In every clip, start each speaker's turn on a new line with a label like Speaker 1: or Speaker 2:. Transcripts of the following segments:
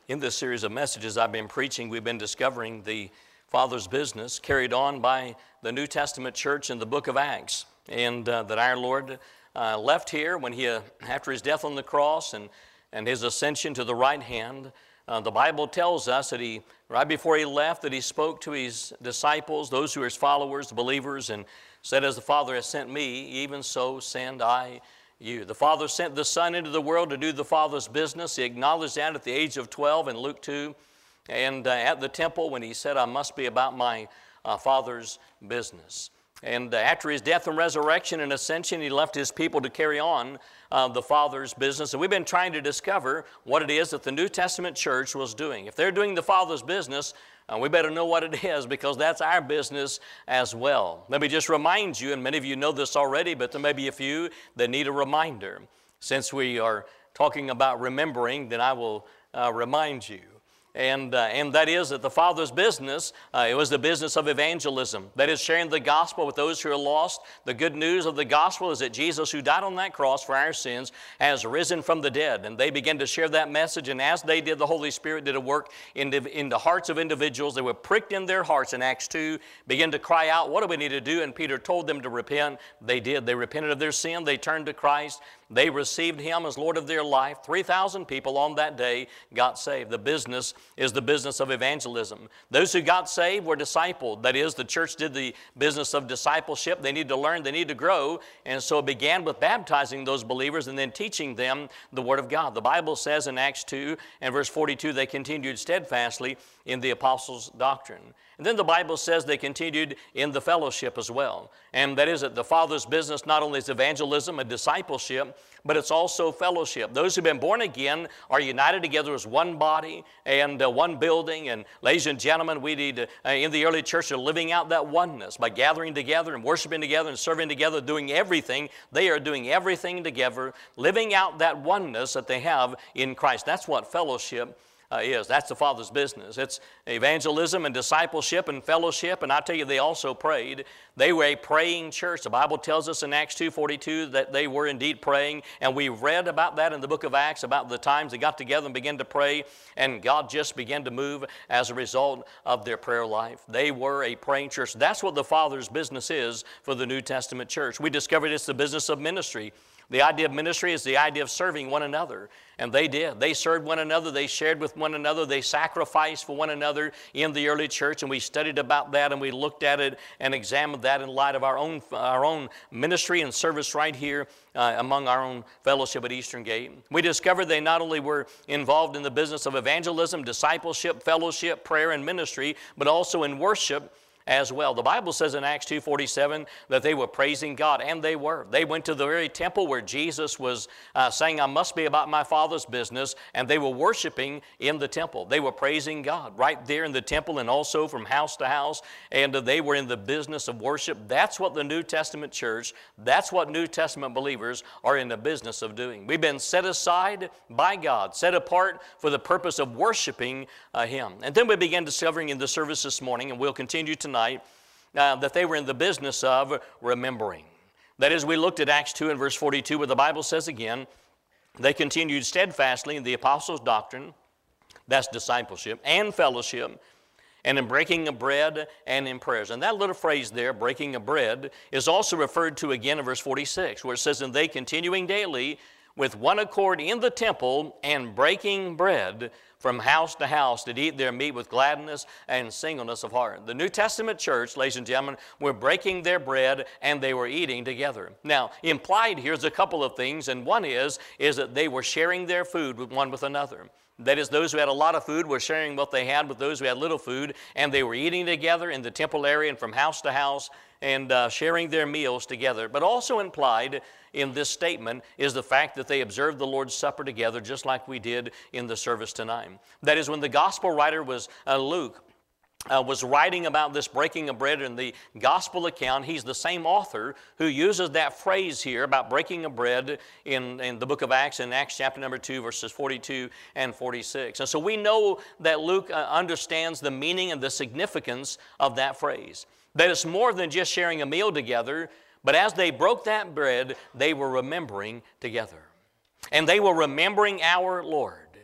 Speaker 1: In this series of messages I've been preaching, we've been discovering the Father's business carried on by the New Testament church in the book of Acts, and that our Lord left here when he, after his death on the cross and his ascension to the right hand. The Bible tells us that he, right before he left, that he spoke to his disciples, those who are his followers, the believers, and said, "As the Father has sent me, even so send I you." The Father sent the Son into the world to do the Father's business. He acknowledged that at the age of 12 in Luke 2, and at the temple when he said, "I must be about my Father's business." And after his death and resurrection and ascension, he left his people to carry on the Father's business. And we've been trying to discover what it is that the New Testament church was doing. If they're doing the Father's business, we better know what it is, because that's our business as well. Let me just remind you, and many of you know this already, but there may be a few that need a reminder. Since we are talking about remembering, then I will remind you. And that is that the Father's business, it was the business of evangelism. That is sharing the gospel with those who are lost. The good news of the gospel is that Jesus, who died on that cross for our sins, has risen from the dead. And they began to share that message, and as they did, the Holy Spirit did a work in the hearts of individuals. They were pricked in their hearts in Acts 2, began to cry out, "What do we need to do?" And Peter told them to repent. They did. They repented of their sin. They turned to Christ. They received him as Lord of their life. 3,000 people on that day got saved. The business is the business of evangelism. Those who got saved were discipled. That is, the church did the business of discipleship. They need to learn, they need to grow. And so it began with baptizing those believers and then teaching them the Word of God. The Bible says in Acts 2 and verse 42, they continued steadfastly in the apostles' doctrine. And then the Bible says they continued in the fellowship as well. And that is that the Father's business not only is evangelism and discipleship, but it's also fellowship. Those who've been born again are united together as one body and one building. And ladies and gentlemen, we need, in the early church, are living out that oneness by gathering together and worshiping together and serving together, doing everything. They are doing everything together, living out that oneness that they have in Christ. That's what fellowship is. That's the Father's business. It's evangelism and discipleship and fellowship. And I tell you, they also prayed. They were a praying church. The Bible tells us in Acts 2:42 that they were indeed praying. And we read about that in the book of Acts, about the times they got together and began to pray. And God just began to move as a result of their prayer life. They were a praying church. That's what the Father's business is for the New Testament church. We discovered it's the business of ministry. The idea of ministry is the idea of serving one another. And they did. They served one another. They shared with one another. They sacrificed for one another in the early church. And we studied about that, and we looked at it and examined that in light of our own ministry and service right here among our own fellowship at Eastern Gate. We discovered they not only were involved in the business of evangelism, discipleship, fellowship, prayer, and ministry, but also in worship as well. The Bible says in Acts 2:47 that they were praising God, and they were. They went to the very temple where Jesus was saying, "I must be about my Father's business," and they were worshiping in the temple. They were praising God right there in the temple and also from house to house, and they were in the business of worship. That's what the New Testament church, that's what New Testament believers are in the business of doing. We've been set aside by God, set apart for the purpose of worshiping Him. And then we began discovering in the service this morning, and we'll continue tonight, that they were in the business of remembering. That is, we looked at Acts 2 and verse 42, where the Bible says again, they continued steadfastly in the apostles' doctrine, that's discipleship, and fellowship, and in breaking of bread and in prayers. And that little phrase there, breaking of bread, is also referred to again in verse 46, where it says, "And they continuing daily with one accord in the temple and breaking bread from house to house did eat their meat with gladness and singleness of heart." The New Testament church, ladies and gentlemen, were breaking their bread and they were eating together. Now, implied here is a couple of things, and one is that they were sharing their food with one with another. That is, those who had a lot of food were sharing what they had with those who had little food, and they were eating together in the temple area and from house to house and sharing their meals together. But also implied in this statement is the fact that they observed the Lord's Supper together, just like we did in the service tonight. That is, when the gospel writer was Luke, was writing about this breaking of bread in the gospel account, he's the same author who uses that phrase here about breaking of bread in the book of Acts, in Acts chapter number 2, verses 42 and 46. And so we know that Luke understands the meaning and the significance of that phrase. That it's more than just sharing a meal together, but as they broke that bread, they were remembering together. And they were remembering our Lord.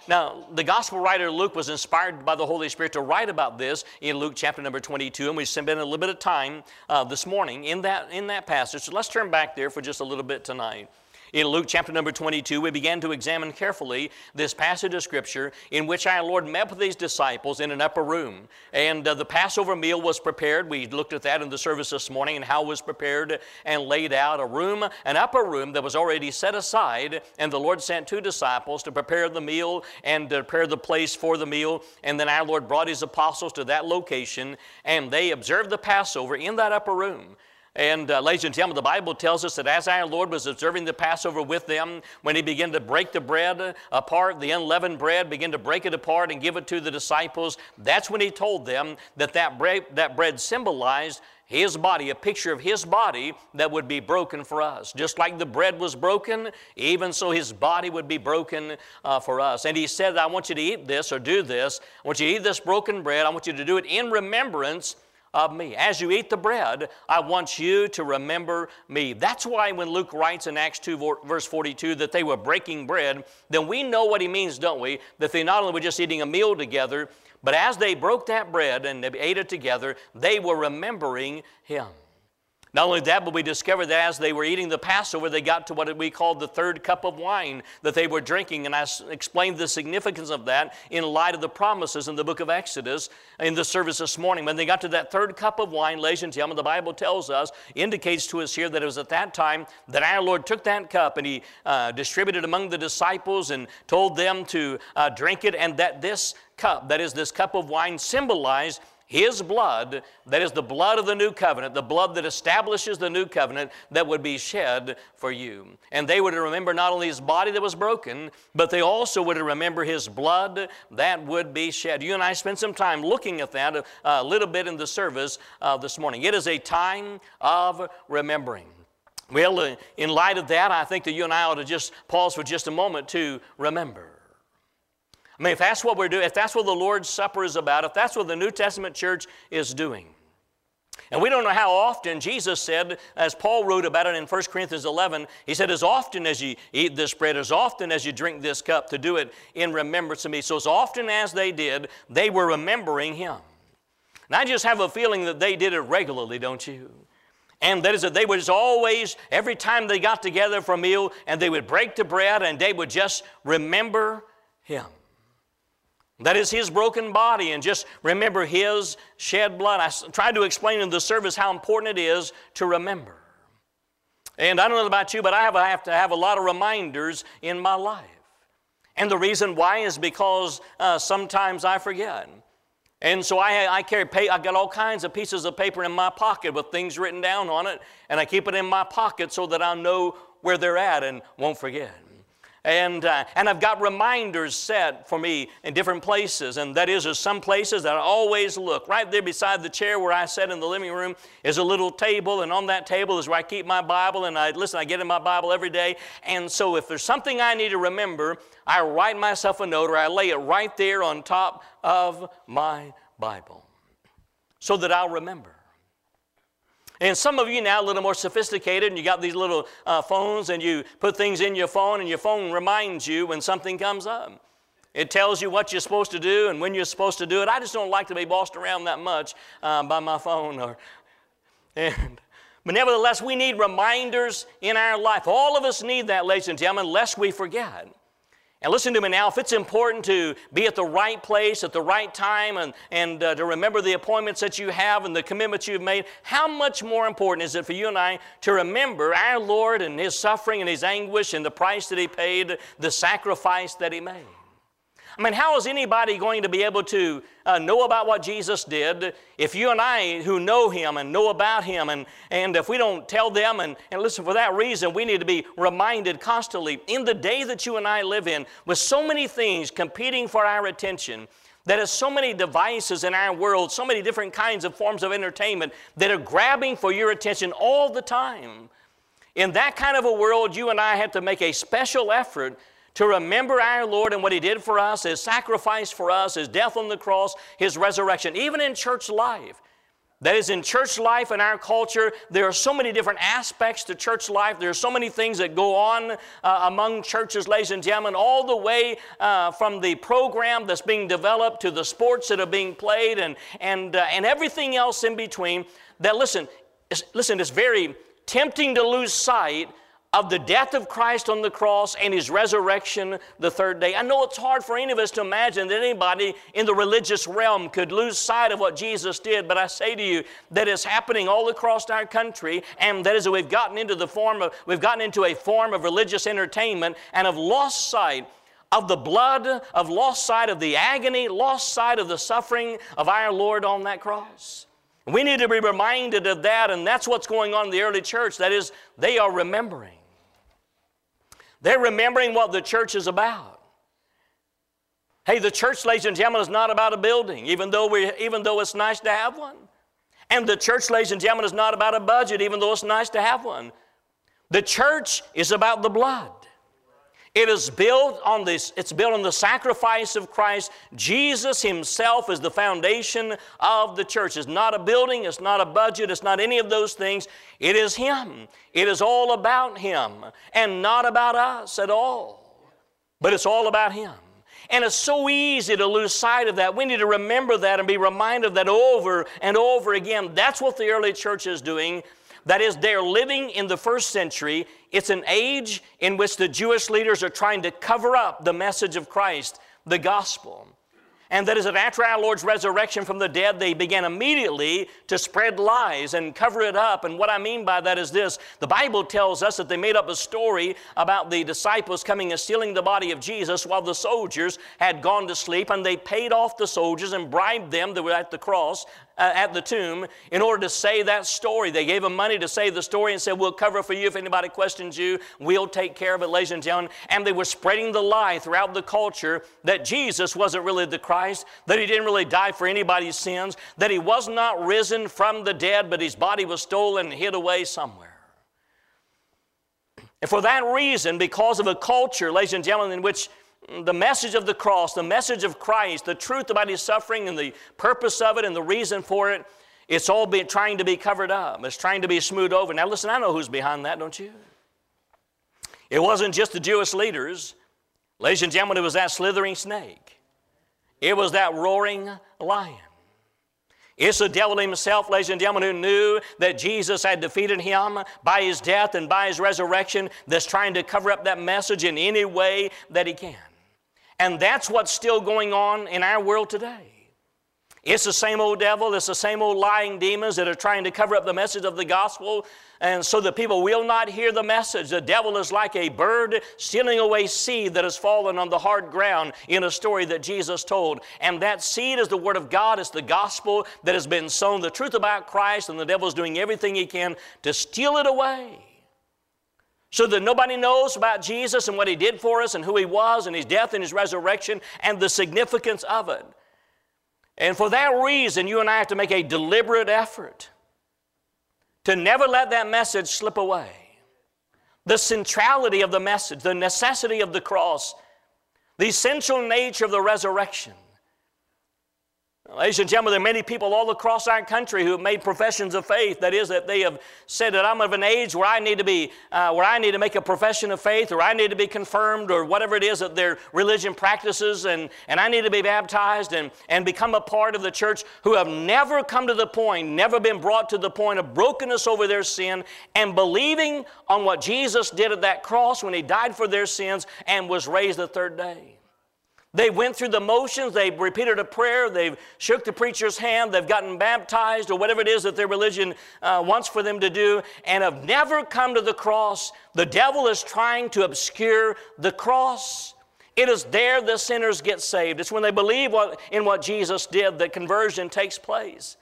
Speaker 1: Now, the gospel writer Luke was inspired by the Holy Spirit to write about this in Luke chapter number 22, and we spent a little bit of time this morning in that passage. So let's turn back there for just a little bit tonight. In Luke chapter number 22, we began to examine carefully this passage of Scripture in which our Lord met with these disciples in an upper room. And the Passover meal was prepared. We looked at that in the service this morning and how it was prepared and laid out. An upper room that was already set aside, and the Lord sent 2 disciples to prepare the meal and to prepare the place for the meal. And then our Lord brought His apostles to that location, and they observed the Passover in that upper room. And ladies and gentlemen, the Bible tells us that as our Lord was observing the Passover with them, when He began to break the bread apart, the unleavened bread, began to break it apart and give it to the disciples, that's when He told them that bread symbolized His body, a picture of His body that would be broken for us. Just like the bread was broken, even so His body would be broken for us. And He said, I want you to eat this or do this. I want you to eat this broken bread. I want you to do it in remembrance of me. As you eat the bread, I want you to remember me. That's why when Luke writes in Acts 2 verse 42 that they were breaking bread, then we know what he means, don't we? That they not only were just eating a meal together, but as they broke that bread and they ate it together, they were remembering Him. Not only that, but we discovered that as they were eating the Passover, they got to what we called the 3rd cup of wine that they were drinking. And I explained the significance of that in light of the promises in the book of Exodus in the service this morning. When they got to that 3rd cup of wine, ladies and gentlemen, the Bible tells us, indicates to us here that it was at that time that our Lord took that cup and He distributed among the disciples and told them to drink it, and that this cup, that is this cup of wine, symbolized His blood, that is the blood of the new covenant, the blood that establishes the new covenant that would be shed for you. And they were to remember not only His body that was broken, but they also were to remember His blood that would be shed. You and I spent some time looking at that a little bit in the service this morning. It is a time of remembering. Well, in light of that, I think that you and I ought to just pause for just a moment to remember. I mean, if that's what we're doing, if that's what the Lord's Supper is about, if that's what the New Testament church is doing, and we don't know how often, Jesus said, as Paul wrote about it in 1 Corinthians 11, he said, as often as you eat this bread, as often as you drink this cup, to do it in remembrance of me. So as often as they did, they were remembering Him. And I just have a feeling that they did it regularly, don't you? And that is that they would just always, every time they got together for a meal, and they would break the bread, and they would just remember Him. That is His broken body, and just remember His shed blood. I tried to explain in the service how important it is to remember. And I don't know about you, but I have to have a lot of reminders in my life. And the reason why is because sometimes I forget. And so I've got all kinds of pieces of paper in my pocket with things written down on it, and I keep it in my pocket so that I know where they're at and won't forget. And I've got reminders set for me in different places, and that is, there's some places that I always look. Right there beside the chair where I sit in the living room is a little table, and on that table is where I keep my Bible, and I get in my Bible every day. And so if there's something I need to remember, I write myself a note, or I lay it right there on top of my Bible so that I'll remember. And some of you now a little more sophisticated, and you got these little phones, and you put things in your phone, and your phone reminds you when something comes up. It tells you what you're supposed to do and when you're supposed to do it. I just don't like to be bossed around that much by my phone. But nevertheless, we need reminders in our life. All of us need that, ladies and gentlemen, lest we forget. And listen to me now, if it's important to be at the right place at the right time and to remember the appointments that you have and the commitments you've made, how much more important is it for you and I to remember our Lord and His suffering and His anguish and the price that He paid, the sacrifice that He made? I mean, how is anybody going to be able to know about what Jesus did if you and I who know Him and know about Him, and if we don't tell them, and listen, for that reason, we need to be reminded constantly in the day that you and I live in, with so many things competing for our attention, that is so many devices in our world, so many different kinds of forms of entertainment that are grabbing for your attention all the time. In that kind of a world, you and I have to make a special effort to remember our Lord and what He did for us, His sacrifice for us, His death on the cross, His resurrection. Even in church life, That is, in church life in our culture, there are so many different aspects to church life. There are so many things that go on among churches, ladies and gentlemen, all the way from the program that's being developed to the sports that are being played and everything else in between. That, listen, it's very tempting to lose sight of the death of Christ on the cross and His resurrection the third day. I know it's hard for any of us to imagine that anybody in the religious realm could lose sight of what Jesus did, but I say to you that it's happening all across our country, and that is that we've gotten into a form of religious entertainment and have lost sight of the blood, have lost sight of the agony, lost sight of the suffering of our Lord on that cross. We need to be reminded of that, and that's what's going on in the early church. That is, they are remembering. They're remembering what the church is about. Hey, the church, ladies and gentlemen, is not about a building, even though it's nice to have one. And the church, ladies and gentlemen, is not about a budget, even though it's nice to have one. The church is about the blood. It is built on this. It's built on the sacrifice of Christ. Jesus Himself is the foundation of the church. It's not a building. It's not a budget. It's not any of those things. It is Him. It is all about Him and not about us at all. But it's all about Him. And it's so easy to lose sight of that. We need to remember that and be reminded of that over and over again. That's what the early church is doing. That is, they're living in the first century. It's an age in which the Jewish leaders are trying to cover up the message of Christ, the gospel. And that is that after our Lord's resurrection from the dead, they began immediately to spread lies and cover it up. And what I mean by that is this. The Bible tells us that they made up a story about the disciples coming and stealing the body of Jesus while the soldiers had gone to sleep. And they paid off the soldiers and bribed them that were at the cross, at the tomb, in order to say that story. They gave them money to say the story and said, we'll cover for you if anybody questions you. We'll take care of it, ladies and gentlemen. And they were spreading the lie throughout the culture that Jesus wasn't really the Christ, that He didn't really die for anybody's sins, that He was not risen from the dead, but His body was stolen and hid away somewhere. And for that reason, because of a culture, ladies and gentlemen, in which the message of the cross, the message of Christ, the truth about His suffering and the purpose of it and the reason for it, it's all been trying to be covered up. It's trying to be smoothed over. Now listen, I know who's behind that, don't you? It wasn't just the Jewish leaders. Ladies and gentlemen, it was that slithering snake. It was that roaring lion. It's the devil himself, ladies and gentlemen, who knew that Jesus had defeated him by His death and by His resurrection, that's trying to cover up that message in any way that he can. And that's what's still going on in our world today. It's the same old devil, it's the same old lying demons that are trying to cover up the message of the gospel, and so that people will not hear the message. The devil is like a bird stealing away seed that has fallen on the hard ground in a story that Jesus told. And that seed is the Word of God. It's the gospel that has been sown, the truth about Christ, and the devil is doing everything he can to steal it away, so that nobody knows about Jesus and what He did for us and who He was and His death and His resurrection and the significance of it. And for that reason, you and I have to make a deliberate effort to never let that message slip away. The centrality of the message, the necessity of the cross, the essential nature of the resurrection. Ladies and gentlemen, there are many people all across our country who have made professions of faith. That is, that they have said that I'm of an age where I need to make a profession of faith, or I need to be confirmed, or whatever it is that their religion practices, and I need to be baptized and become a part of the church, who have never come to the point, never been brought to the point of brokenness over their sin and believing on what Jesus did at that cross when He died for their sins and was raised the third day. They went through the motions, they've repeated a prayer, they've shook the preacher's hand, they've gotten baptized, or whatever it is that their religion wants for them to do, and have never come to the cross. The devil is trying to obscure the cross. It is there the sinners get saved. It's when they believe in what Jesus did that conversion takes place.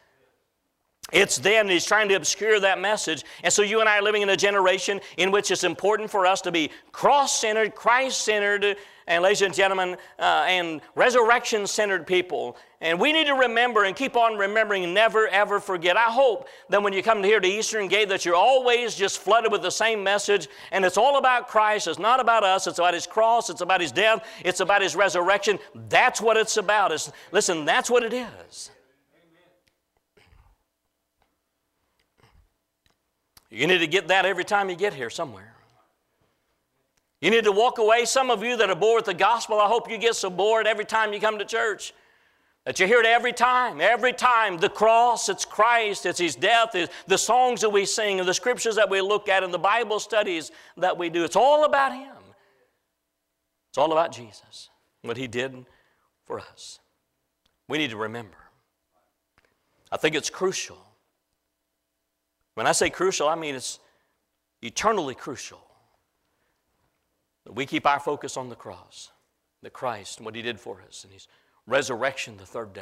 Speaker 1: It's then He's trying to obscure that message. And so you and I are living in a generation in which it's important for us to be cross-centered, Christ-centered, and ladies and gentlemen, and resurrection-centered people. And we need to remember and keep on remembering and never, ever forget. I hope that when you come here to Eastern Gate that you're always just flooded with the same message, and it's all about Christ. It's not about us. It's about His cross. It's about His death. It's about His resurrection. That's what it's about. Listen, that's what it is. You need to get that every time you get here somewhere. You need to walk away. Some of you that are bored with the gospel, I hope you get so bored every time you come to church that you hear it every time. Every time, the cross, it's Christ, it's His death, it's the songs that we sing, and the scriptures that we look at, and the Bible studies that we do. It's all about Him. It's all about Jesus, what He did for us. We need to remember. I think it's crucial. When I say crucial, I mean it's eternally crucial that we keep our focus on the cross, the Christ, and what He did for us, and His resurrection the third day.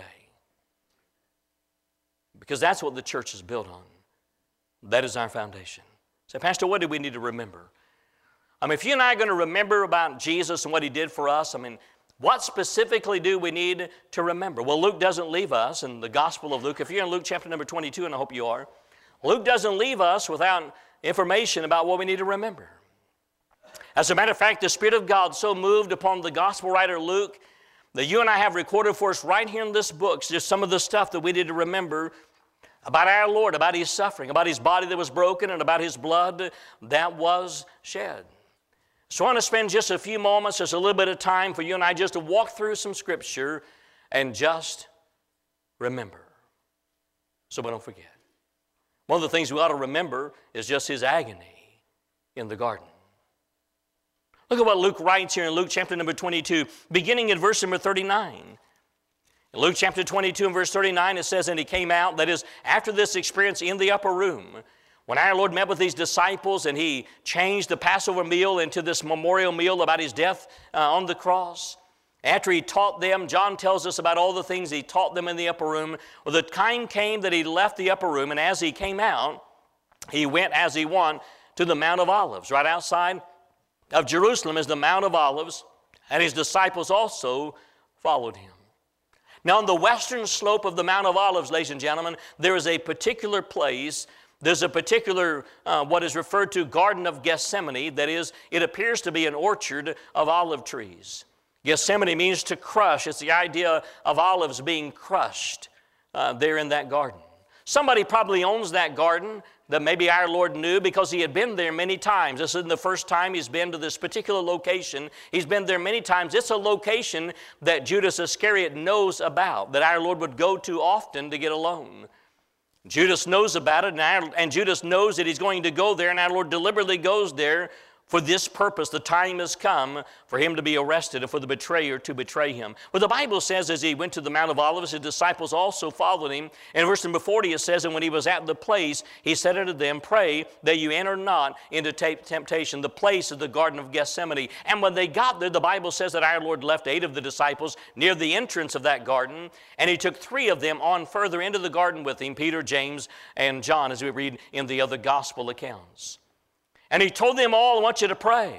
Speaker 1: Because that's what the church is built on. That is our foundation. Say, Pastor, what do we need to remember? I mean, if you and I are going to remember about Jesus and what He did for us, I mean, what specifically do we need to remember? Well, Luke doesn't leave us in the Gospel of Luke. If you're in Luke chapter number 22, and I hope you are, Luke doesn't leave us without information about what we need to remember. As a matter of fact, the Spirit of God so moved upon the Gospel writer Luke that you and I have recorded for us right here in this book just some of the stuff that we need to remember about our Lord, about His suffering, about His body that was broken, and about His blood that was shed. So I want to spend just a few moments, just a little bit of time for you and I just to walk through some Scripture and just remember so we don't forget. One of the things we ought to remember is just His agony in the garden. Look at what Luke writes here in Luke chapter number 22, beginning in verse number 39. In Luke chapter 22 and verse 39, it says, "And He came out," that is, after this experience in the upper room, when our Lord met with His disciples and He changed the Passover meal into this memorial meal about His death on the cross. After He taught them, John tells us about all the things He taught them in the upper room. Well, the time came that He left the upper room, and as He came out, He went as He went to the Mount of Olives. Right outside of Jerusalem is the Mount of Olives, and His disciples also followed Him. Now, on the western slope of the Mount of Olives, ladies and gentlemen, there is a particular place. There's a particular, what is referred to, Garden of Gethsemane. That is, it appears to be an orchard of olive trees. Gethsemane means to crush. It's the idea of olives being crushed there in that garden. Somebody probably owns that garden that maybe our Lord knew because He had been there many times. This isn't the first time He's been to this particular location. He's been there many times. It's a location that Judas Iscariot knows about, that our Lord would go to often to get alone. Judas knows about it, and Judas knows that he's going to go there, and our Lord deliberately goes there for this purpose. The time has come for Him to be arrested and for the betrayer to betray Him. Well, the Bible says as He went to the Mount of Olives, His disciples also followed Him. In verse number 40 it says, "And when He was at the place, He said unto them, Pray that you enter not into temptation." The place is the Garden of Gethsemane. And when they got there, the Bible says that our Lord left 8 of the disciples near the entrance of that garden, and He took 3 of them on further into the garden with Him, Peter, James, and John, as we read in the other gospel accounts. And He told them all, "I want you to pray.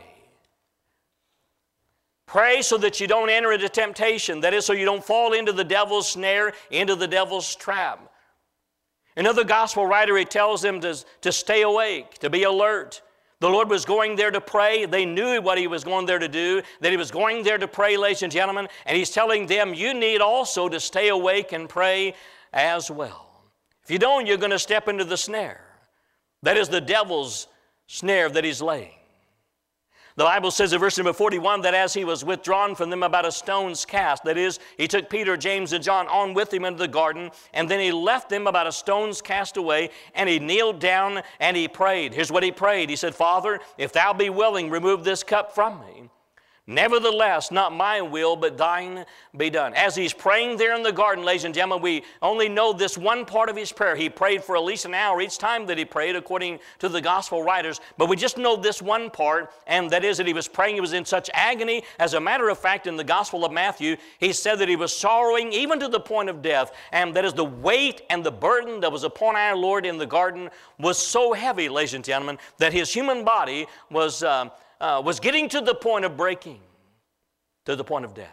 Speaker 1: Pray so that you don't enter into temptation." That is, so you don't fall into the devil's snare, into the devil's trap. Another gospel writer, he tells them to stay awake, to be alert. The Lord was going there to pray. They knew what He was going there to do, that He was going there to pray, ladies and gentlemen. And He's telling them, you need also to stay awake and pray as well. If you don't, you're going to step into the snare. That is the devil's snare that he's laying. The Bible says in verse number 41 that as He was withdrawn from them about a stone's cast, that is, He took Peter, James, and John on with Him into the garden, and then He left them about a stone's cast away, and He kneeled down and He prayed. Here's what He prayed. He said, "Father, if Thou be willing, remove this cup from me. Nevertheless, not my will, but Thine be done." As He's praying there in the garden, ladies and gentlemen, we only know this one part of His prayer. He prayed for at least an hour each time that He prayed, according to the gospel writers. But we just know this one part, and that is that He was praying. He was in such agony. As a matter of fact, in the Gospel of Matthew, He said that He was sorrowing even to the point of death. And that is the weight and the burden that was upon our Lord in the garden was so heavy, ladies and gentlemen, that His human body was getting to the point of breaking, to the point of death.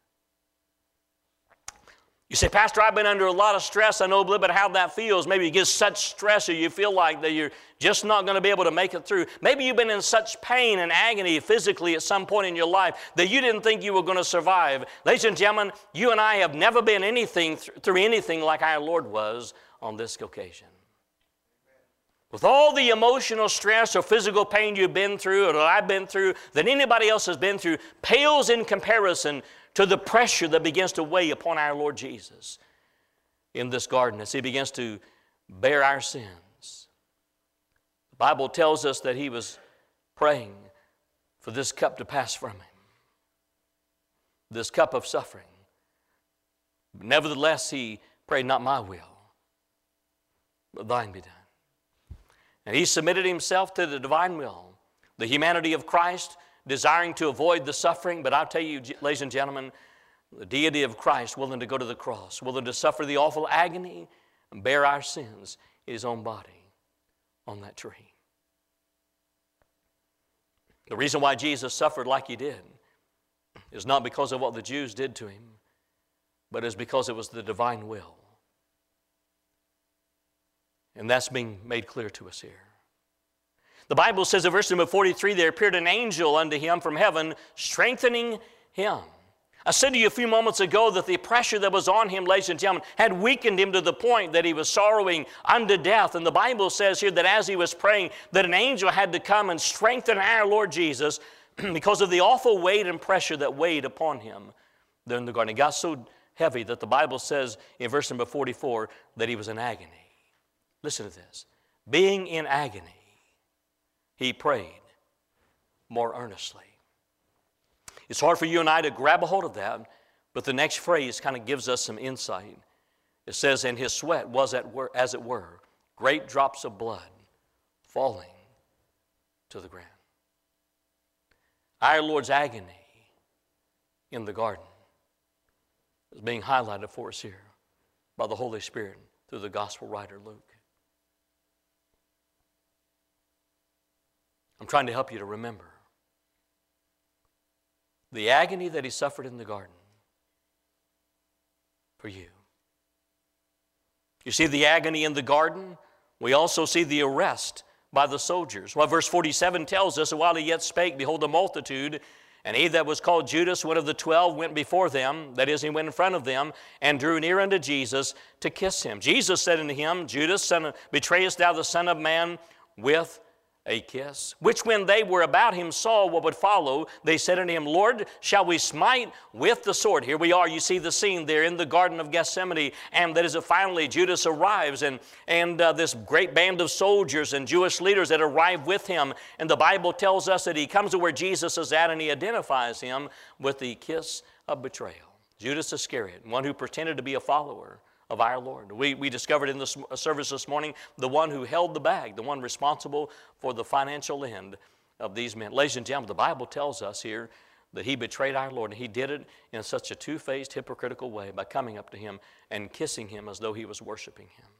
Speaker 1: You say, "Pastor, I've been under a lot of stress. I know a little bit how that feels." Maybe you get such stress or you feel like that you're just not going to be able to make it through. Maybe you've been in such pain and agony physically at some point in your life that you didn't think you were going to survive. Ladies and gentlemen, you and I have never been through anything like our Lord was on this occasion. With all the emotional stress or physical pain you've been through or that I've been through, that anybody else has been through, pales in comparison to the pressure that begins to weigh upon our Lord Jesus in this garden as he begins to bear our sins. The Bible tells us that he was praying for this cup to pass from him, this cup of suffering. Nevertheless, he prayed, not my will, but thine be done. And he submitted himself to the divine will, the humanity of Christ, desiring to avoid the suffering. But I'll tell you, ladies and gentlemen, the deity of Christ, willing to go to the cross, willing to suffer the awful agony and bear our sins in his own body on that tree. The reason why Jesus suffered like he did is not because of what the Jews did to him, but is because it was the divine will. And that's being made clear to us here. The Bible says in verse number 43, there appeared an angel unto him from heaven, strengthening him. I said to you a few moments ago that the pressure that was on him, ladies and gentlemen, had weakened him to the point that he was sorrowing unto death. And the Bible says here that as he was praying, that an angel had to come and strengthen our Lord Jesus because of the awful weight and pressure that weighed upon him there in the garden. It got so heavy that the Bible says in verse number 44 that he was in agony. Listen to this. Being in agony, he prayed more earnestly. It's hard for you and I to grab a hold of that, but the next phrase kind of gives us some insight. It says, and his sweat was, as it were, great drops of blood falling to the ground. Our Lord's agony in the garden is being highlighted for us here by the Holy Spirit through the gospel writer Luke. I'm trying to help you to remember the agony that he suffered in the garden for you. You see the agony in the garden. We also see the arrest by the soldiers. Well, verse 47 tells us, while he yet spake, behold, a multitude, and he that was called Judas, one of the 12, went before them, that is, he went in front of them, and drew near unto Jesus to kiss him. Jesus said unto him, Judas, betrayest thou the Son of Man with a kiss? Which when they were about him saw what would follow, they said unto him, Lord, shall we smite with the sword? Here we are, you see the scene there in the Garden of Gethsemane, and that is finally Judas arrives, and this great band of soldiers and Jewish leaders that arrive with him, and the Bible tells us that he comes to where Jesus is at, and he identifies him with the kiss of betrayal. Judas Iscariot, one who pretended to be a follower of our Lord. We discovered in the service this morning the one who held the bag, the one responsible for the financial end of these men. Ladies and gentlemen, the Bible tells us here that he betrayed our Lord, and he did it in such a two-faced, hypocritical way by coming up to him and kissing him as though he was worshiping him.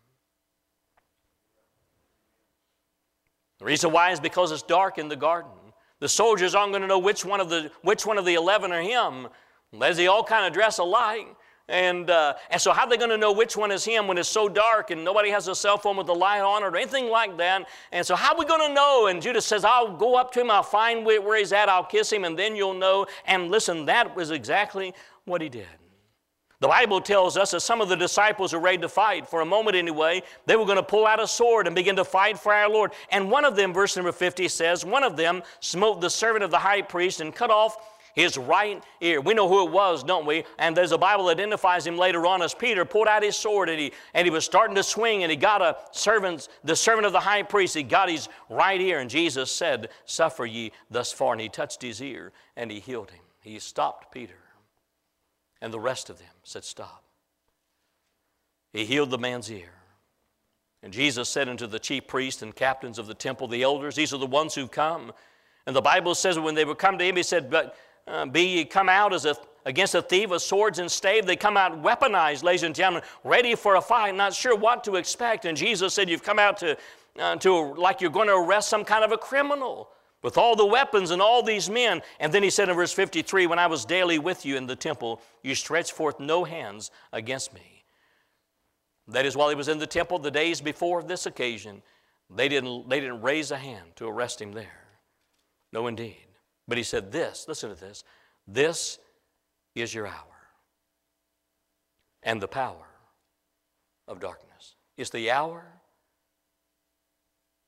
Speaker 1: The reason why is because it's dark in the garden. The soldiers aren't going to know which one of the 11 are him. They all kind of dress alike. And so how are they going to know which one is him when it's so dark and nobody has a cell phone with the light on or anything like that? And so how are we going to know? And Judas says, I'll go up to him, I'll find where he's at, I'll kiss him, and then you'll know. And listen, that was exactly what he did. The Bible tells us that some of the disciples were ready to fight. For a moment anyway, they were going to pull out a sword and begin to fight for our Lord. And one of them, verse number 50 says, one of them smote the servant of the high priest and cut off his right ear. We know who it was, don't we? And there's a Bible that identifies him later on as Peter pulled out his sword and he was starting to swing, and he got the servant of the high priest, he got his right ear, and Jesus said, suffer ye thus far. And he touched his ear and he healed him. He stopped Peter, and the rest of them said, stop. He healed the man's ear. And Jesus said unto the chief priests and captains of the temple, the elders, these are the ones who come. And the Bible says when they would come to him, he said, but be ye come out against a thief with swords and stave. They come out weaponized, ladies and gentlemen, ready for a fight, not sure what to expect. And Jesus said, you've come out to like you're going to arrest some kind of a criminal with all the weapons and all these men. And then he said in verse 53, when I was daily with you in the temple, you stretched forth no hands against me. That is, while he was in the temple the days before this occasion, they didn't raise a hand to arrest him there. No, indeed. But he said this, listen to this, this is your hour and the power of darkness. It's the hour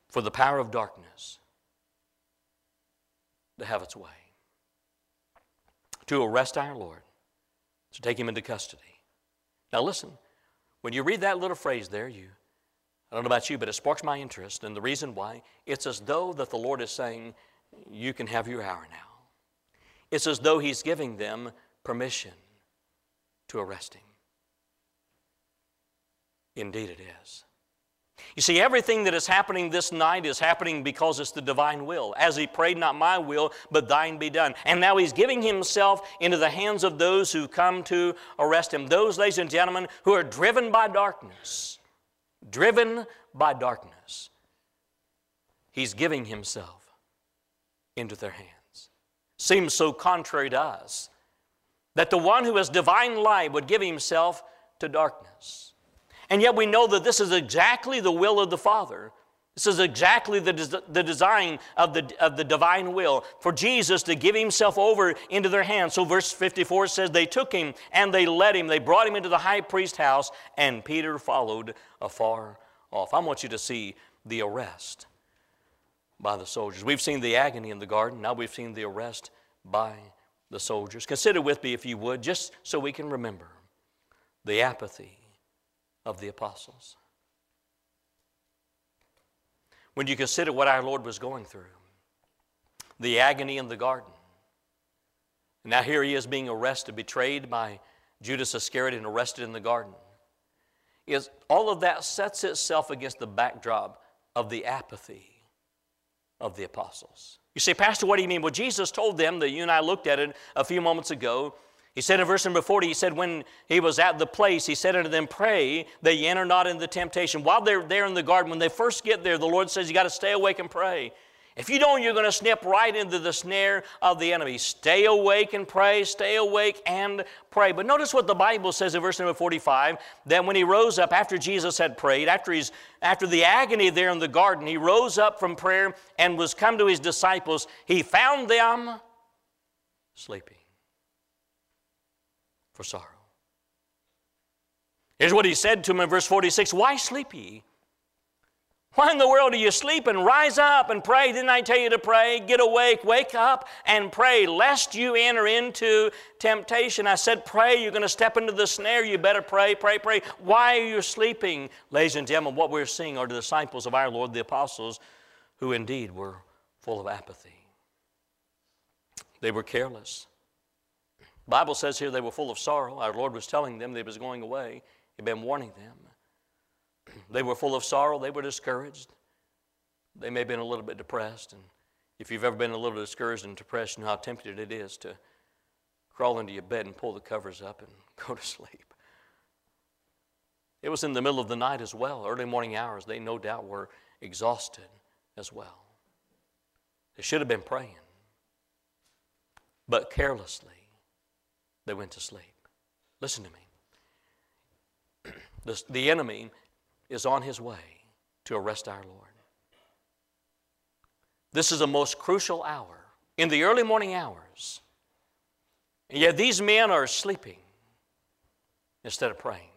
Speaker 1: for the power of darkness to have its way, to arrest our Lord, to take him into custody. Now listen, when you read that little phrase there, I don't know about you, but it sparks my interest, and the reason why, it's as though that the Lord is saying, you can have your hour now. It's as though he's giving them permission to arrest him. Indeed it is. You see, everything that is happening this night is happening because it's the divine will. As he prayed, not my will, but thine be done. And now he's giving himself into the hands of those who come to arrest him. Those, ladies and gentlemen, who are driven by darkness. Driven by darkness. He's giving himself into their hands. Seems so contrary to us that the one who has divine light would give himself to darkness. And yet we know that this is exactly the will of the Father. This is exactly the design of the divine will, for Jesus to give himself over into their hands. So verse 54 says, they took him and they led him. They brought him into the high priest's house, and Peter followed afar off. I want you to see the arrest by the soldiers. We've seen the agony in the garden. Now we've seen the arrest by the soldiers. Consider with me, if you would, just so we can remember the apathy of the apostles. When you consider what our Lord was going through, the agony in the garden, and now here he is being arrested, betrayed by Judas Iscariot and arrested in the garden, all of that sets itself against the backdrop of the apathy of the apostles. You say, Pastor, what do you mean? Well, Jesus told them that you and I looked at it a few moments ago. He said in verse number 40, he said, when he was at the place, he said unto them, pray that ye enter not into temptation. While they're there in the garden, when they first get there, the Lord says you got to stay awake and pray. If you don't, you're going to snap right into the snare of the enemy. Stay awake and pray, stay awake and pray. But notice what the Bible says in verse number 45, that when he rose up, after Jesus had prayed, after the agony there in the garden, he rose up from prayer and was come to his disciples. He found them sleeping for sorrow. Here's what he said to them in verse 46, why sleep ye? Why in the world do you sleep? And rise up and pray. Didn't I tell you to pray? Get awake, wake up and pray, lest you enter into temptation. I said pray, you're going to step into the snare. You better pray, pray, pray. Why are you sleeping? Ladies and gentlemen, what we're seeing are the disciples of our Lord, the apostles, who indeed were full of apathy. They were careless. The Bible says here they were full of sorrow. Our Lord was telling them that he was going away. He'd been warning them. They were full of sorrow. They were discouraged. They may have been a little bit depressed. And if you've ever been a little discouraged and depressed, you know how tempted it is to crawl into your bed and pull the covers up and go to sleep. It was in the middle of the night as well, early morning hours. They no doubt were exhausted as well. They should have been praying. But carelessly, they went to sleep. Listen to me. The enemy is on his way to arrest our Lord. This is a most crucial hour, in the early morning hours. And yet these men are sleeping instead of praying.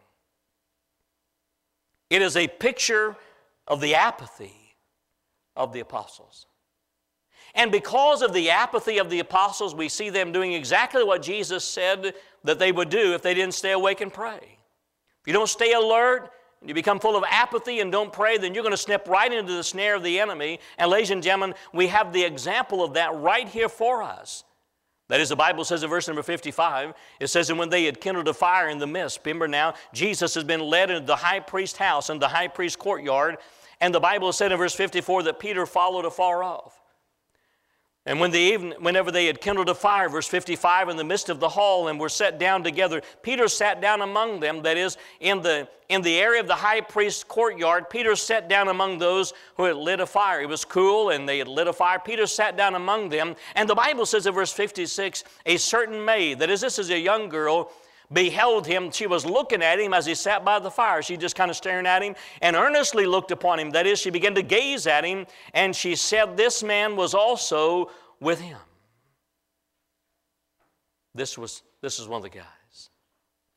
Speaker 1: It is a picture of the apathy of the apostles. And because of the apathy of the apostles, we see them doing exactly what Jesus said that they would do if they didn't stay awake and pray. If you don't stay alert, and you become full of apathy and don't pray, then you're going to snap right into the snare of the enemy. And ladies and gentlemen, we have the example of that right here for us. That is, the Bible says in verse number 55, it says, and when they had kindled a fire in the midst, remember now, Jesus has been led into the high priest's house and the high priest's courtyard. And the Bible said in verse 54 that Peter followed afar off. And whenever they had kindled a fire, verse 55, in the midst of the hall and were set down together, Peter sat down among them, that is, in the area of the high priest's courtyard. Peter sat down among those who had lit a fire. It was cool and they had lit a fire. Peter sat down among them. And the Bible says in verse 56, a certain maid, that is, this is a young girl, beheld him. She was looking at him as he sat by the fire. She just kind of staring at him and earnestly looked upon him. That is, she began to gaze at him, and she said, this man was also with him. This is one of the guys.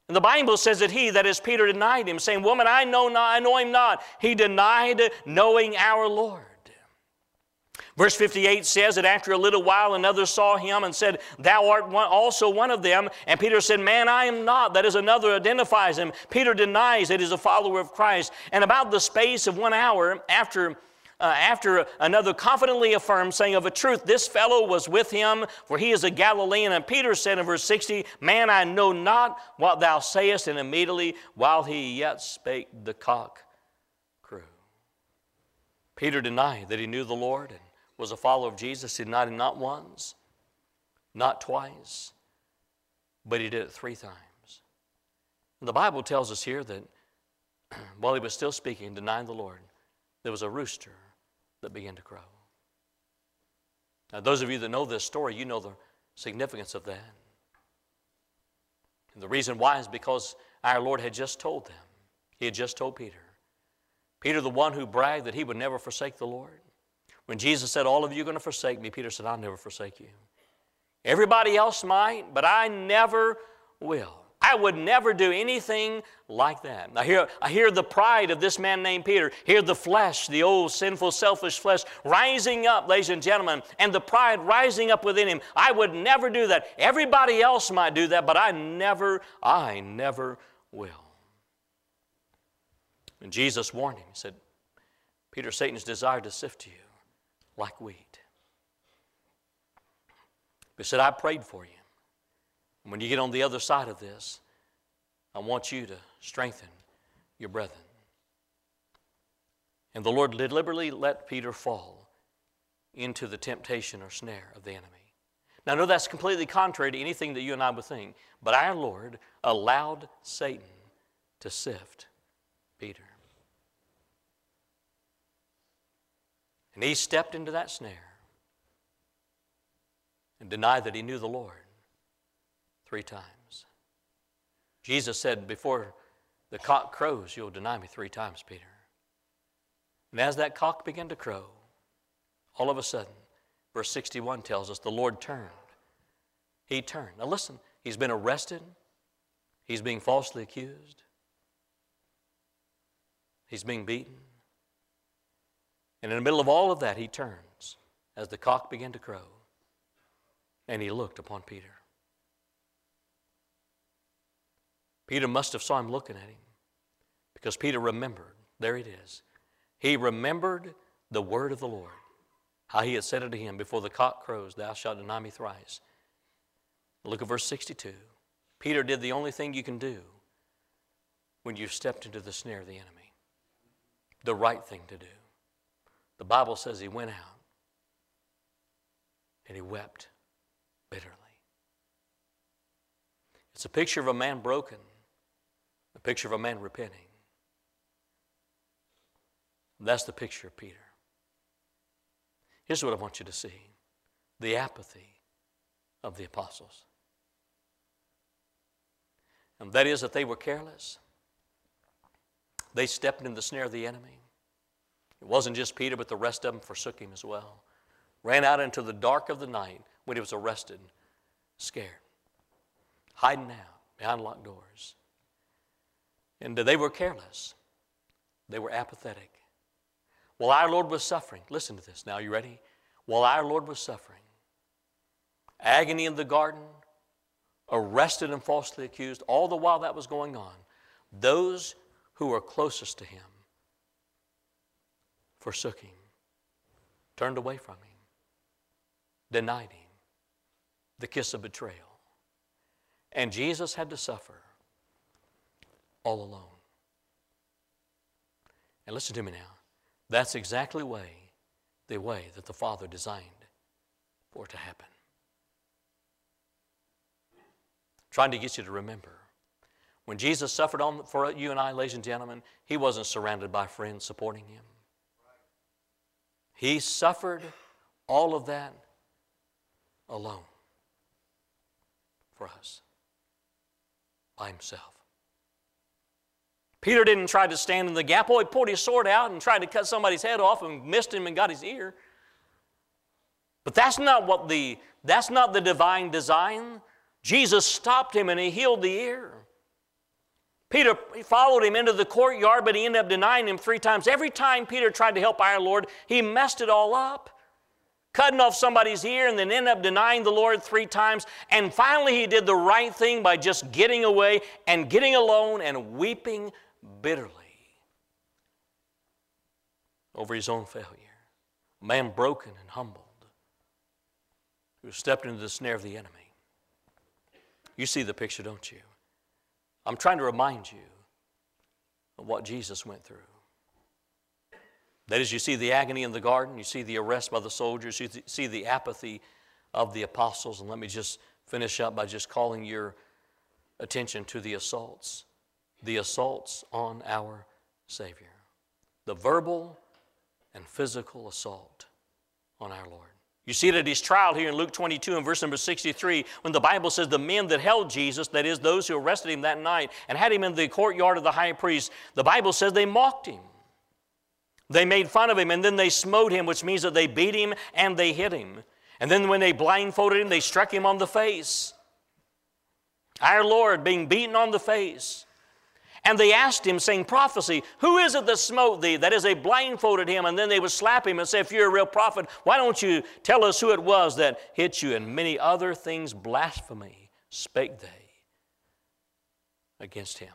Speaker 1: And the Bible says that he, that is Peter, denied him, saying, Woman, I know him not. He denied knowing our Lord. Verse 58 says that after a little while another saw him and said, Thou art also one of them. And Peter said, Man, I am not. That is, another identifies him. Peter denies that he is a follower of Christ. And about the space of 1 hour after another confidently affirmed, saying, Of a truth, this fellow was with him, for he is a Galilean. And Peter said in verse 60, Man, I know not what thou sayest. And immediately, while he yet spake, the cock crew. Peter denied that he knew the Lord and was a follower of Jesus. He denied him not once, not twice, but he did it 3 times. And the Bible tells us here that while he was still speaking, denying the Lord, there was a rooster that began to crow. Now, those of you that know this story, you know the significance of that. And the reason why is because our Lord had just told them. He had just told Peter. Peter, the one who bragged that he would never forsake the Lord. When Jesus said, All of you are going to forsake me, Peter said, I'll never forsake you. Everybody else might, but I never will. I would never do anything like that. I hear the pride of this man named Peter. Hear the flesh, the old sinful, selfish flesh rising up, ladies and gentlemen, and the pride rising up within him. I would never do that. Everybody else might do that, but I never will. And Jesus warned him. He said, Peter, Satan's desired to sift you like wheat. He said, I prayed for you. And when you get on the other side of this, I want you to strengthen your brethren. And the Lord deliberately let Peter fall into the temptation or snare of the enemy. Now, I know that's completely contrary to anything that you and I would think, but our Lord allowed Satan to sift Peter. And he stepped into that snare and denied that he knew the Lord 3 times. Jesus said, Before the cock crows, you'll deny me 3 times, Peter. And as that cock began to crow, all of a sudden, verse 61 tells us the Lord turned. He turned. Now listen, he's been arrested. He's being falsely accused. He's being beaten. And in the middle of all of that, he turns as the cock began to crow, and he looked upon Peter. Peter must have saw him looking at him, because Peter remembered. There it is. He remembered the word of the Lord, how he had said unto him, Before the cock crows, thou shalt deny me thrice. Look at verse 62. Peter did the only thing you can do when you've stepped into the snare of the enemy. The right thing to do. The Bible says he went out and he wept bitterly. It's a picture of a man broken, a picture of a man repenting. That's the picture of Peter. Here's what I want you to see. The apathy of the apostles. And that is that they were careless. They stepped into the snare of the enemy. It wasn't just Peter, but the rest of them forsook him as well. Ran out into the dark of the night when he was arrested, scared, hiding out behind locked doors. And they were careless. They were apathetic. While our Lord was suffering, listen to this now, you ready? While our Lord was suffering, agony in the garden, arrested and falsely accused, all the while that was going on, those who were closest to him forsook him, turned away from him, denied him, the kiss of betrayal. And Jesus had to suffer all alone. And listen to me now. That's exactly the way that the Father designed for it to happen. Trying to get you to remember. When Jesus suffered for you and I, ladies and gentlemen, he wasn't surrounded by friends supporting him. He suffered all of that alone for us, by himself. Peter didn't try to stand in the gap. Oh, he pulled his sword out and tried to cut somebody's head off and missed him and got his ear. But that's not the divine design. Jesus stopped him and he healed the ear. Peter followed him into the courtyard, but he ended up denying him 3 times. Every time Peter tried to help our Lord, he messed it all up. Cutting off somebody's ear and then ended up denying the Lord 3 times. And finally he did the right thing by just getting away and getting alone and weeping bitterly over his own failure. A man broken and humbled who stepped into the snare of the enemy. You see the picture, don't you? I'm trying to remind you of what Jesus went through. That is, you see the agony in the garden, you see the arrest by the soldiers, you see the apathy of the apostles. And let me just finish up by just calling your attention to the assaults on our Savior. The verbal and physical assault on our Lord. You see it at his trial here in Luke 22 and verse number 63, when the Bible says the men that held Jesus, that is those who arrested him that night and had him in the courtyard of the high priest, the Bible says they mocked him. They made fun of him, and then they smote him, which means that they beat him and they hit him. And then when they blindfolded him, they struck him on the face. Our Lord being beaten on the face. And they asked him, saying, "Prophecy, who is it that smote thee?" That is, they blindfolded him, and then they would slap him and say, "If you're a real prophet, why don't you tell us who it was that hit you?" And many other things, blasphemy, spake they against him.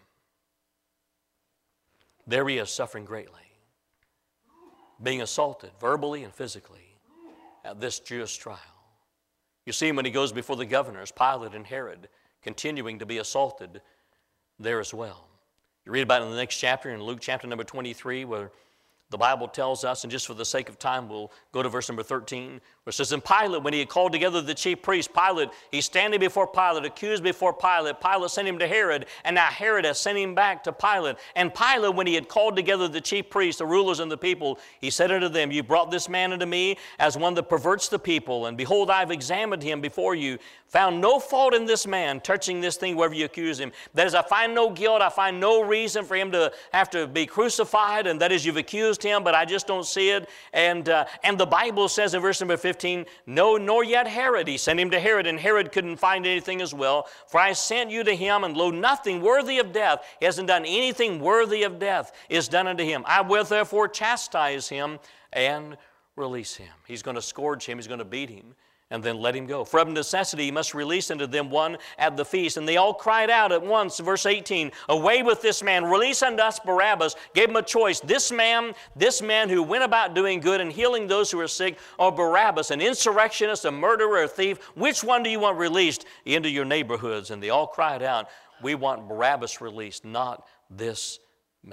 Speaker 1: There he is, suffering greatly, being assaulted verbally and physically at this Jewish trial. You see him when he goes before the governors, Pilate and Herod, continuing to be assaulted there as well. You read about it in the next chapter, in Luke chapter number 23, where the Bible tells us, and just for the sake of time, we'll go to verse number 13, where it says, "And Pilate, when he had called together the chief priests," Pilate, he's standing before Pilate, accused before Pilate. Pilate sent him to Herod, and now Herod has sent him back to Pilate. And Pilate, when he had called together the chief priests, the rulers and the people, he said unto them, "You brought this man unto me as one that perverts the people. And behold, I have examined him before you, found no fault in this man, touching this thing wherever you accuse him. That is, I find no guilt, I find no reason for him to have to be crucified, and that is, you've accused him, but I just don't see it." And the Bible says in verse number 15, "No, nor yet Herod." He sent him to Herod, and Herod couldn't find anything as well. "For I sent you to him, and lo, nothing worthy of death." He hasn't done anything worthy of death is done unto him. "I will therefore chastise him and release him." He's going to scourge him, he's going to beat him, and then let him go. "For of necessity he must release unto them one at the feast." And they all cried out at once, verse 18, "Away with this man, release unto us Barabbas." Gave him a choice. This man who went about doing good and healing those who were sick, or Barabbas, an insurrectionist, a murderer, a thief, which one do you want released into your neighborhoods? And they all cried out, "We want Barabbas released, not this man."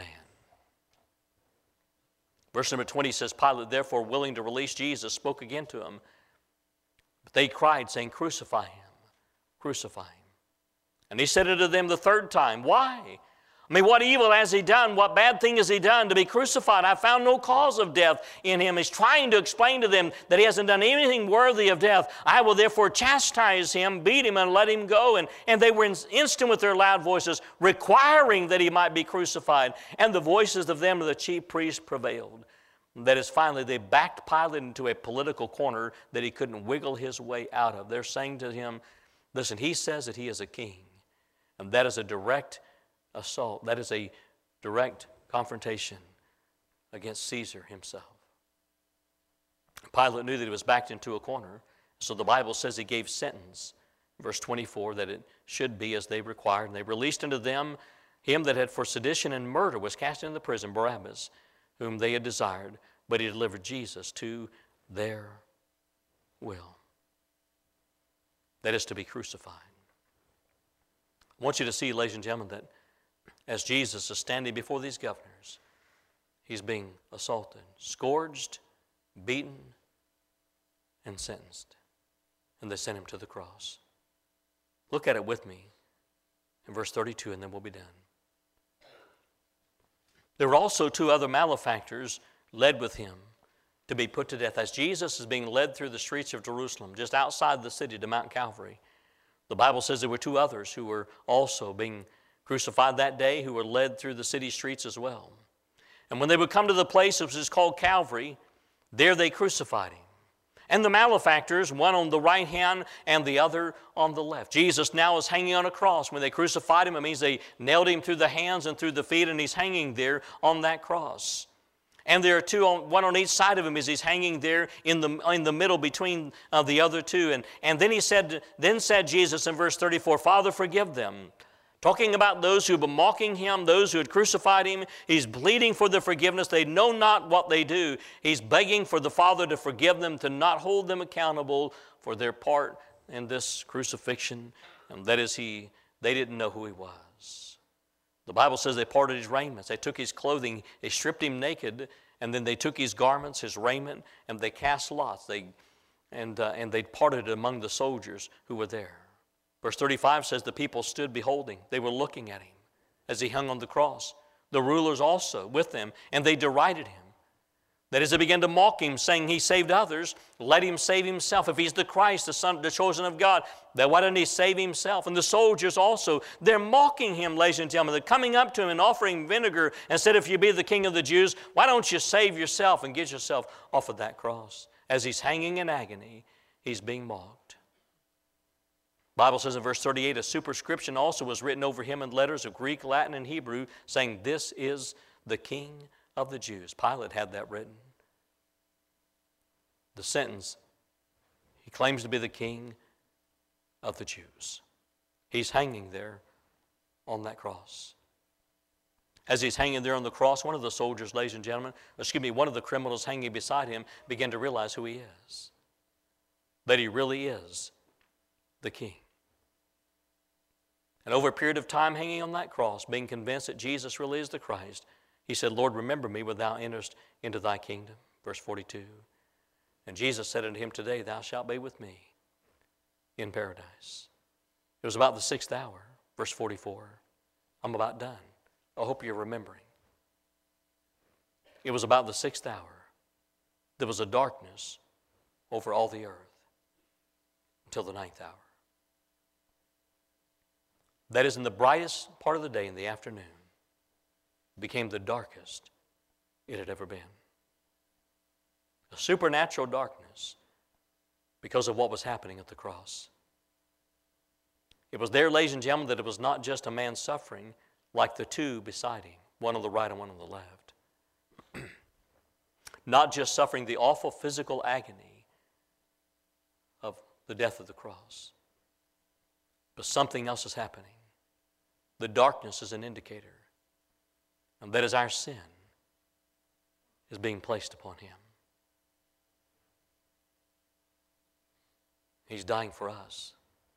Speaker 1: Verse number 20 says, "Pilate, therefore, willing to release Jesus, spoke again to him. But they cried, saying, Crucify him, crucify him. And he said unto them the 3rd time, Why? I mean, what evil has he done? What bad thing has he done to be crucified? I found no cause of death in him." He's trying to explain to them that he hasn't done anything worthy of death. "I will therefore chastise him, beat him, and let him go." And they were instant with their loud voices, requiring that he might be crucified. And the voices of them of the chief priests prevailed. That is, finally, they backed Pilate into a political corner that he couldn't wiggle his way out of. They're saying to him, listen, he says that he is a king. And that is a direct assault. That is a direct confrontation against Caesar himself. Pilate knew that he was backed into a corner. So the Bible says he gave sentence, verse 24, that it should be as they required. And they released unto them him that had for sedition and murder was cast into the prison, Barabbas, whom they had desired, but he delivered Jesus to their will. That is to be crucified. I want you to see, ladies and gentlemen, that as Jesus is standing before these governors, he's being assaulted, scourged, beaten, and sentenced. And they sent him to the cross. Look at it with me in verse 32, and then we'll be done. There were also 2 other malefactors led with him to be put to death. As Jesus is being led through the streets of Jerusalem, just outside the city to Mount Calvary, the Bible says there were 2 others who were also being crucified that day, who were led through the city streets as well. And when they would come to the place which is called Calvary, there they crucified him. and the malefactors, one on the right hand and the other on the left. Jesus now is hanging on a cross. When they crucified him, it means they nailed him through the hands and through the feet, and he's hanging there on that cross. And there are two, one on each side of him as he's hanging there in the middle between the other two. And then said Jesus in verse 34, Father, forgive them. Talking about those who were mocking him, those who had crucified him, he's pleading for their forgiveness. They know not what they do. He's begging for the Father to forgive them, to not hold them accountable for their part in this crucifixion. And that is, they didn't know who he was. The Bible says they parted his raiments. They took his clothing, they stripped him naked, and then they took his garments, his raiment, and they cast lots. They parted it among the soldiers who were there. Verse 35 says the people stood beholding. They were looking at him as he hung on the cross. The rulers also with them, and they derided him. That is, they began to mock him, saying, he saved others, let him save himself. If he's the Christ, the Son, the chosen of God, then why doesn't he save himself? And the soldiers also, they're mocking him, ladies and gentlemen. They're coming up to him and offering vinegar and said, if you be the King of the Jews, why don't you save yourself and get yourself off of that cross? As he's hanging in agony, he's being mocked. The Bible says in verse 38, a superscription also was written over him in letters of Greek, Latin, and Hebrew, saying, this is the King of the Jews. Pilate had that written. The sentence, he claims to be the King of the Jews. He's hanging there on that cross. As he's hanging there on the cross, one of the soldiers, ladies and gentlemen, one of the criminals hanging beside him began to realize who he is. That he really is the King. And over a period of time hanging on that cross, being convinced that Jesus really is the Christ, he said, Lord, remember me when thou enterest into thy kingdom. Verse 42. And Jesus said unto him, today thou shalt be with me in paradise. It was about the 6th hour. Verse 44. I'm about done. I hope you're remembering. It was about the 6th hour. There was a darkness over all the earth until the 9th hour. That is, in the brightest part of the day, in the afternoon, became the darkest it had ever been. A supernatural darkness because of what was happening at the cross. It was there, ladies and gentlemen, that it was not just a man suffering like the two beside him, one on the right and one on the left. Not just suffering the awful physical agony of the death of the cross, but something else is happening. The darkness is an indicator, and that is our sin is being placed upon him. He's dying for us.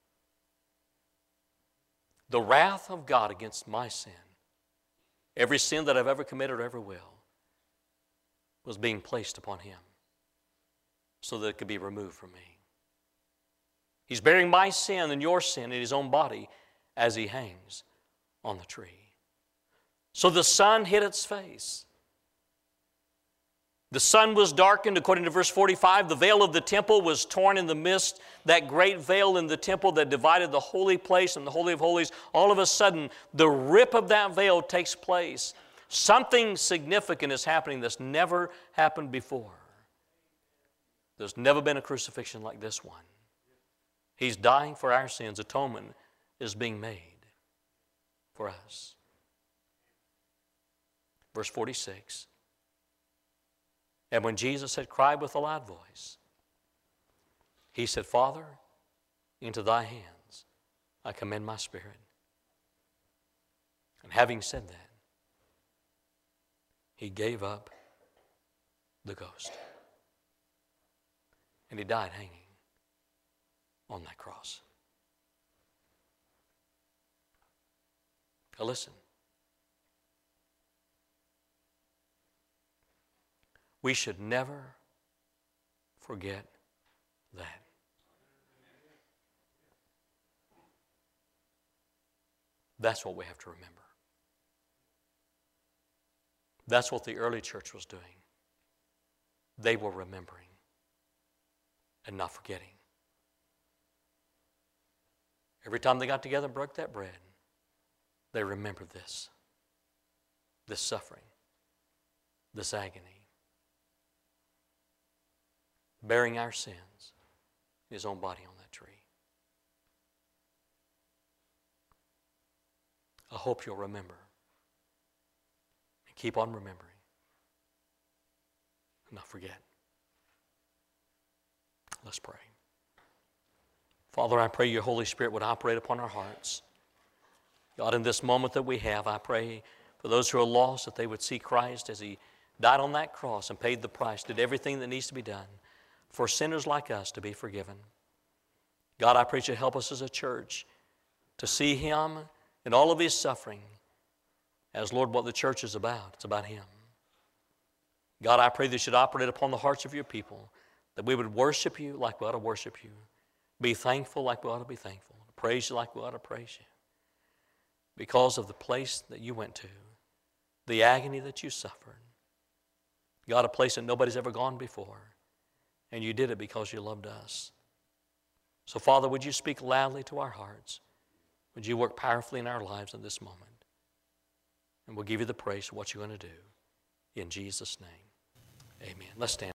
Speaker 1: The wrath of God against my sin, every sin that I've ever committed or ever will, was being placed upon him so that it could be removed from me. He's bearing my sin and your sin in his own body as he hangs on the tree. So the sun hid its face. The sun was darkened, according to verse 45. The veil of the temple was torn in the midst. That great veil in the temple that divided the holy place and the Holy of Holies. All of a sudden, the rip of that veil takes place. Something significant is happening that's never happened before. There's never been a crucifixion like this one. He's dying for our sins. Atonement is being made for us. Verse 46. And when Jesus had cried with a loud voice, he said, Father, into thy hands I commend my spirit. And having said that, he gave up the ghost. And he died hanging on that cross. Now listen. We should never forget that. That's what we have to remember. That's what the early church was doing. They were remembering and not forgetting. Every time they got together and broke that bread, they remembered this suffering, this agony. bearing our sins in His own body on that tree. I hope you'll remember and keep on remembering and not forget. Let's pray. Father, I pray your Holy Spirit would operate upon our hearts. God, in this moment that we have, I pray for those who are lost that they would see Christ as He died on that cross and paid the price, did everything that needs to be done for sinners like us to be forgiven. God, I pray that you help us as a church to see Him in all of His suffering as, Lord, what the church is about. It's about Him. God, I pray that you should operate upon the hearts of your people, that we would worship you like we ought to worship you, be thankful like we ought to be thankful, praise you like we ought to praise you, because of the place that you went to, the agony that you suffered. God, a place that nobody's ever gone before, and you did it because you loved us. So, Father, would you speak loudly to our hearts? Would you work powerfully in our lives in this moment? And we'll give you the praise for what you're going to do. In Jesus' name, amen. Let's stand.